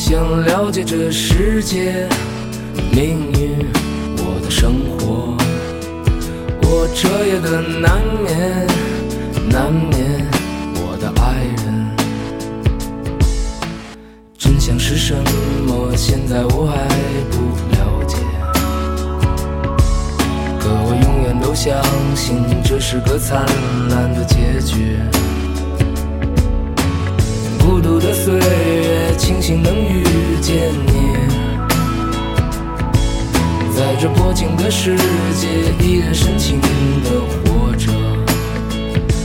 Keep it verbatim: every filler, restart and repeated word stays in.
想了解这世界命运，我的生活，我彻夜的难眠，难眠我的爱人。真相是什么？现在我还不了解，可我永远都相信这是个灿烂的结局。孤独的岁月，庆幸能遇见你，在这薄情的世界，依然深情的